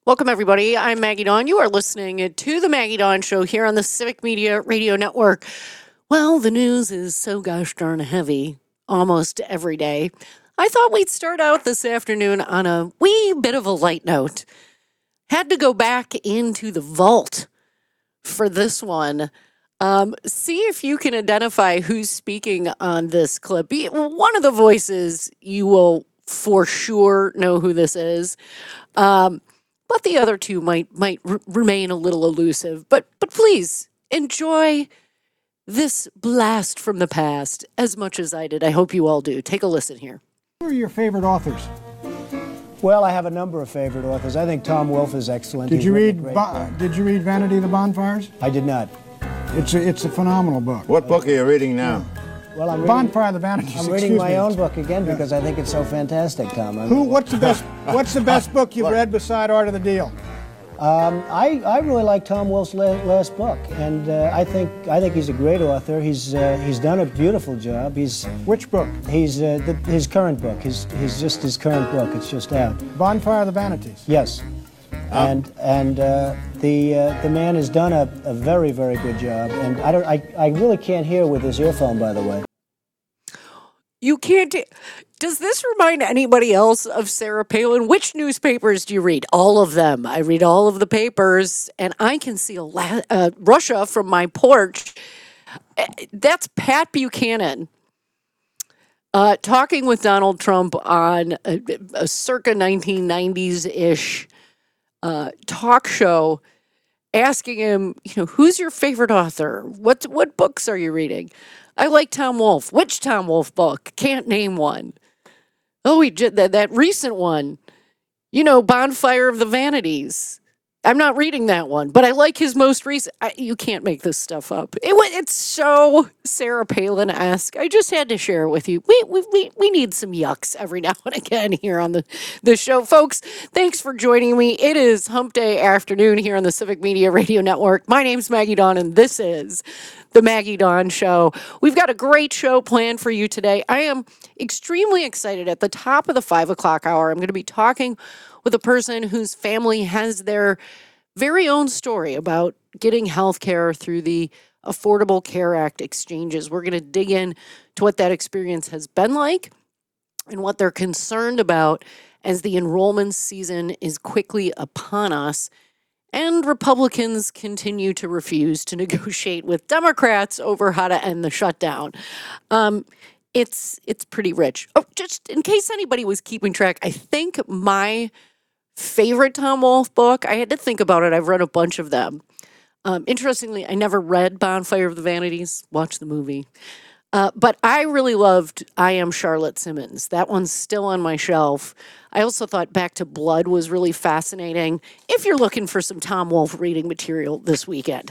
Welcome, everybody. I'm Maggie Dawn. You are listening to The Maggie Dawn Show here on the Civic Media Radio Network. Well, the news is so gosh darn heavy almost every day. I thought we'd start out this afternoon on a wee bit of a light note. Had to go back into the vault for this one. See if you can identify who's speaking on this clip. One of the voices, you will for sure know who this is. But the other two might remain a little elusive. But please enjoy this blast from the past as much as I did. I hope you all do. Take a listen here. Who are your favorite authors? Well, I have a number of favorite authors. I think Tom Wolfe is excellent. Did you read Vanity of the Bonfires? I did not. It's a phenomenal book. What book are you reading now? Well, I'm Bonfire of the Vanities. I'm reading my own book again because I think it's so fantastic, Tom. What's the best book you've read beside Art of the Deal? I really like Tom Wolfe's last book, and I think he's a great author. He's done a beautiful job. Which book? His current book. His current book. It's just out. Bonfire of the Vanities. Yes, and the man has done a very, very good job. And I really can't hear with his earphone, by the way. You can't. Does this remind anybody else of Sarah Palin? Which newspapers do you read? All of them. I read all of the papers, and I can see Russia from my porch. That's Pat Buchanan talking with Donald Trump on a circa 1990s-ish talk show, asking him, who's your favorite author? What books are you reading? I like Tom Wolfe. Which Tom Wolfe book? Can't name one. Oh, he did that recent one. Bonfire of the Vanities. I'm not reading that one, but I like his most recent. You can't make this stuff up. It's so Sarah Palin-esque. I just had to share it with you. We need some yucks every now and again here on the show. Folks, thanks for joining me. It is Hump Day afternoon here on the Civic Media Radio Network. My name's Maggie Dawn, and this is the Maggie Dawn Show. We've got a great show planned for you today. I am extremely excited. At the top of the 5 o'clock hour, I'm going to be talking with a person whose family has their very own story about getting health care through the Affordable Care Act exchanges. We're going to dig in to what that experience has been like and what they're concerned about as the enrollment season is quickly upon us and Republicans continue to refuse to negotiate with Democrats over how to end the shutdown. It's pretty rich. Oh, just in case anybody was keeping track, I think my favorite Tom Wolfe book, I had to think about it. I've read a bunch of them. Interestingly, I never read Bonfire of the Vanities, watched the movie. But I really loved I Am Charlotte Simmons. That one's still on my shelf. I also thought Back to Blood was really fascinating if you're looking for some Tom Wolfe reading material this weekend.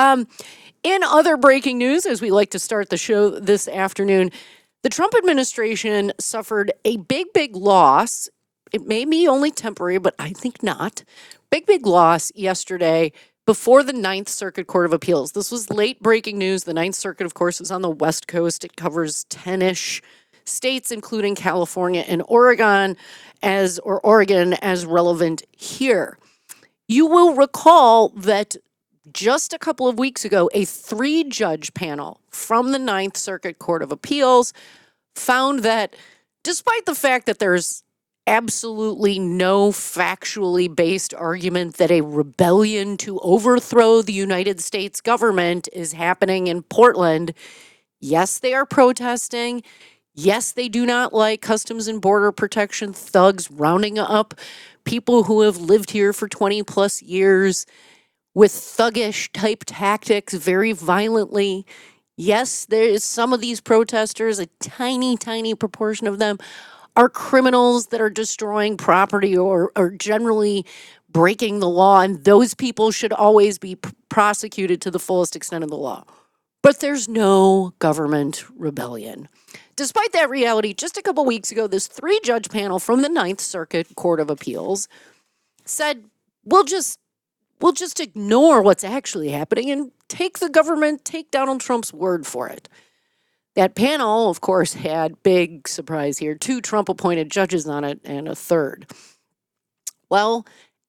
In other breaking news, as we like to start the show this afternoon, the Trump administration suffered a big loss. It may be only temporary, but I think not. Big loss yesterday before the Ninth Circuit Court of Appeals. This was late breaking news. The Ninth Circuit, of course, is on the West Coast. It covers 10-ish states, including California and Oregon, as relevant here. You will recall that just a couple of weeks ago, a 3-judge panel from the Ninth Circuit Court of Appeals found that despite the fact that there's absolutely no factually based argument that a rebellion to overthrow the United States government is happening in Portland. Yes, they are protesting. Yes, they do not like Customs and Border Protection thugs rounding up people who have lived here for 20 plus years with thuggish type tactics very violently. Yes, there is some of these protesters, a tiny proportion of them, are criminals that are destroying property or generally breaking the law, and those people should always be prosecuted to the fullest extent of the law. But there's no government rebellion. Despite that reality, just a couple weeks ago, this 3-judge panel from the Ninth Circuit Court of Appeals said, we'll just ignore what's actually happening and take Donald Trump's word for it. That panel, of course, had, big surprise here, 2 Trump-appointed judges on it and a third. Well,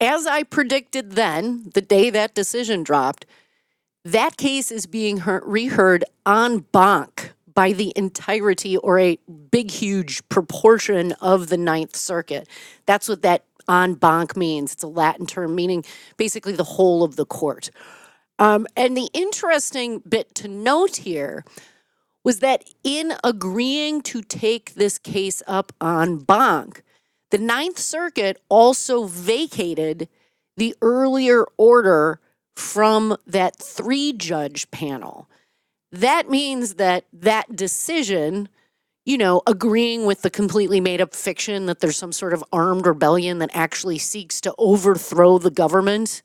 as I predicted then, the day that decision dropped, that case is being reheard en banc by the entirety or a big, huge proportion of the Ninth Circuit. That's what that en banc means. It's a Latin term meaning basically the whole of the court. And the interesting bit to note here was that in agreeing to take this case up en banc, the Ninth Circuit also vacated the earlier order from that 3-judge panel. That means that that decision, agreeing with the completely made up fiction that there's some sort of armed rebellion that actually seeks to overthrow the government,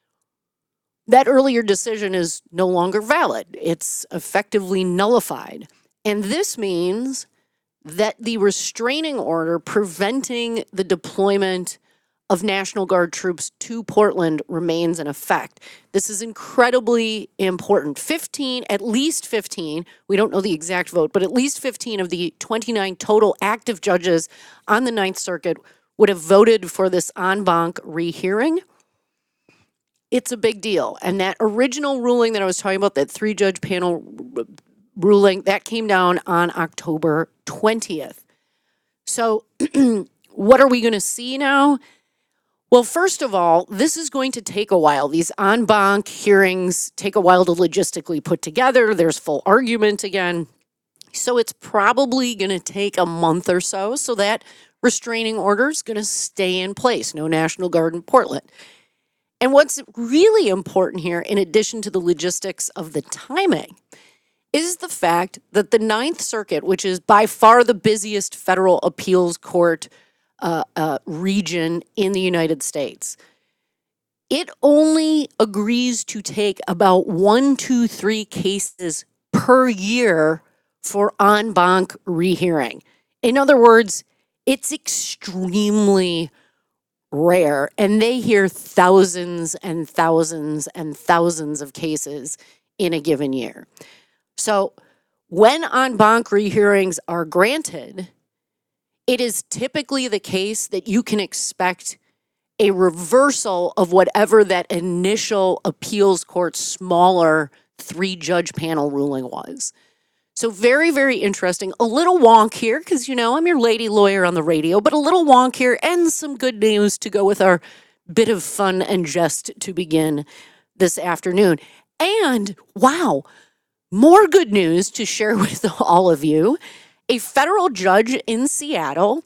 that earlier decision is no longer valid. It's effectively nullified. And this means that the restraining order preventing the deployment of National Guard troops to Portland remains in effect. This is incredibly important. At least 15, we don't know the exact vote, but at least 15 of the 29 total active judges on the Ninth Circuit would have voted for this en banc rehearing. It's a big deal. And that original ruling that I was talking about, that 3-judge panel ruling, that came down on October 20th. So what are we going to see now? Well, first of all, this is going to take a while. These en banc hearings take a while to logistically put together. There's full argument again. So it's probably going to take a month or so. So that restraining order is going to stay in place. No National Guard in Portland. And what's really important here, in addition to the logistics of the timing, is the fact that the Ninth Circuit, which is by far the busiest federal appeals court region in the United States, it only agrees to take about 1, 2, 3 cases per year for en banc rehearing. In other words, it's extremely rare, and they hear thousands and thousands and thousands of cases in a given year. So when en banc rehearings are granted, it is typically the case that you can expect a reversal of whatever that initial appeals court's smaller 3-judge panel ruling was. So very, very interesting. A little wonk here, because, I'm your lady lawyer on the radio, but a little wonk here and some good news to go with our bit of fun and jest to begin this afternoon. And, wow, more good news to share with all of you. A federal judge in Seattle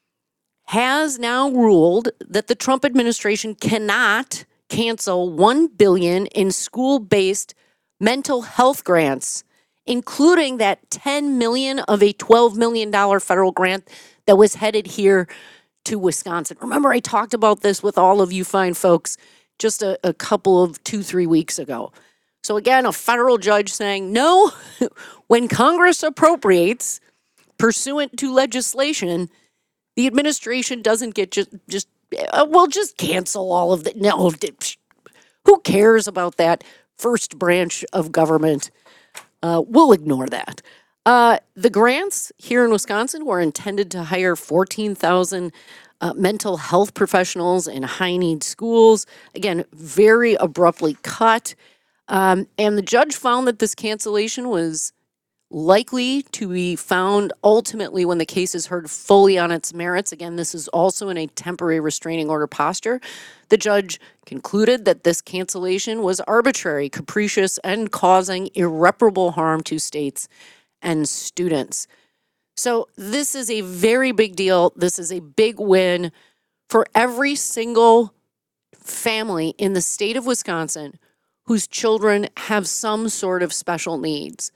has now ruled that the Trump administration cannot cancel $1 billion in school-based mental health grants, including that $10 million of a $12 million federal grant that was headed here to Wisconsin. Remember, I talked about this with all of you fine folks just a couple of 2-3 weeks ago. So again, a federal judge saying, no, when Congress appropriates pursuant to legislation, the administration doesn't get just cancel all of that. No, who cares about that first branch of government? We'll ignore that. The grants here in Wisconsin were intended to hire 14,000 mental health professionals in high-need schools. Again, very abruptly cut. And the judge found that this cancellation was likely to be found ultimately when the case is heard fully on its merits. Again, this is also in a temporary restraining order posture. The judge concluded that this cancellation was arbitrary, capricious, and causing irreparable harm to states and students. So this is a very big deal. This is a big win for every single family in the state of Wisconsin whose children have some sort of special needs.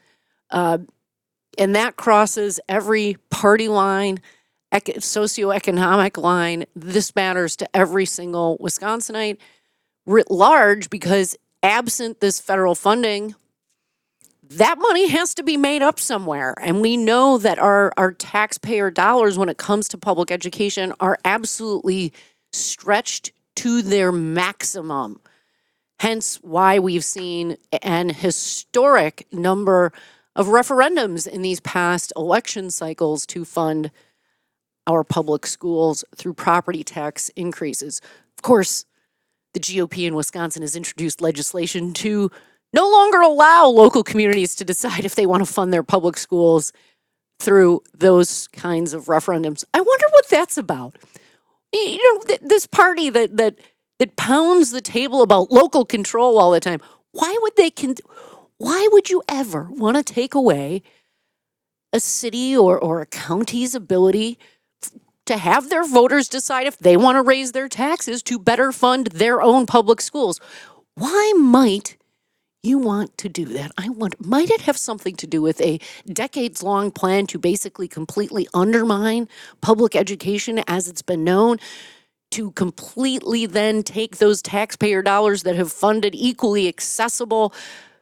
And that crosses every party line, socioeconomic line. This matters to every single Wisconsinite writ large, because absent this federal funding, that money has to be made up somewhere. And we know that our taxpayer dollars when it comes to public education are absolutely stretched to their maximum. Hence why we've seen an historic number of referendums in these past election cycles to fund our public schools through property tax increases. Of course, the GOP in Wisconsin has introduced legislation to no longer allow local communities to decide if they want to fund their public schools through those kinds of referendums. I wonder what that's about. This party that pounds the table about local control all the time. Why would you ever want to take away a city or a county's ability to have their voters decide if they want to raise their taxes to better fund their own public schools? Why might you want to do that? Might it have something to do with a decades-long plan to basically completely undermine public education as it's been known, to completely then take those taxpayer dollars that have funded equally accessible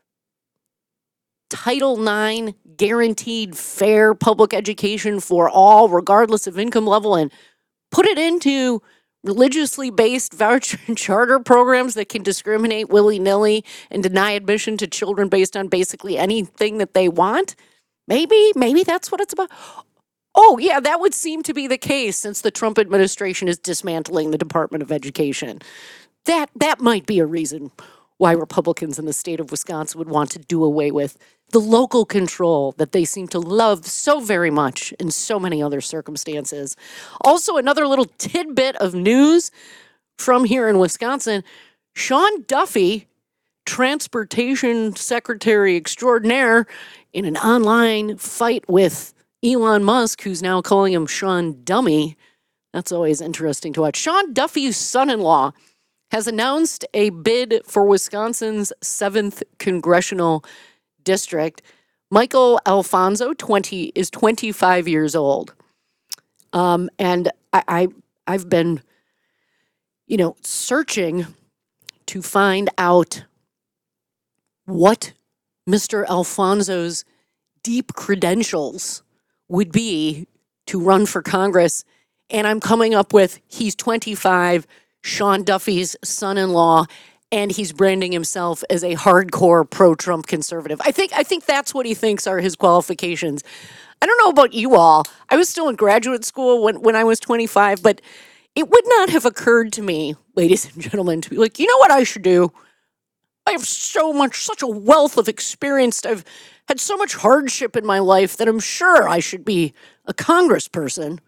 Title IX guaranteed fair public education for all, regardless of income level, and put it into religiously based voucher and charter programs that can discriminate willy-nilly and deny admission to children based on basically anything that they want? Maybe that's what it's about. Oh, yeah, that would seem to be the case since the Trump administration is dismantling the Department of Education. That might be a reason why Republicans in the state of Wisconsin would want to do away with the local control that they seem to love so very much in so many other circumstances. Also, another little tidbit of news from here in Wisconsin, Sean Duffy, Transportation Secretary Extraordinaire, in an online fight with Elon Musk, who's now calling him Sean Dummy. That's always interesting to watch. Sean Duffy's son-in-law has announced a bid for Wisconsin's 7th congressional district. Michael Alfonso is 25 years old. And I've been, searching to find out what Mr. Alfonso's deep credentials would be to run for Congress. And I'm coming up with he's 25, Sean Duffy's son-in-law, and he's branding himself as a hardcore pro-Trump conservative. I think that's what he thinks are his qualifications. I don't know about you all. I was still in graduate school when I was 25, but it would not have occurred to me, ladies and gentlemen, to be like, you know what I should do? I have such a wealth of experience. I've had so much hardship in my life that I'm sure I should be a congressperson.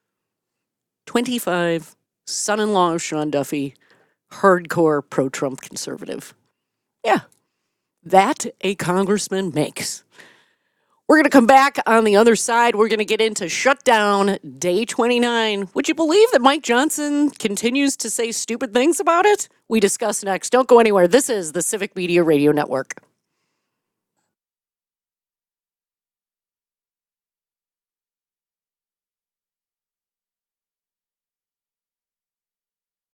25, son-in-law of Sean Duffy, hardcore pro-Trump conservative. Yeah, that a congressman makes. We're going to come back on the other side. We're going to get into shutdown day 29. Would you believe that Mike Johnson continues to say stupid things about it? We discuss next. Don't go anywhere. This is the Civic Media Radio Network.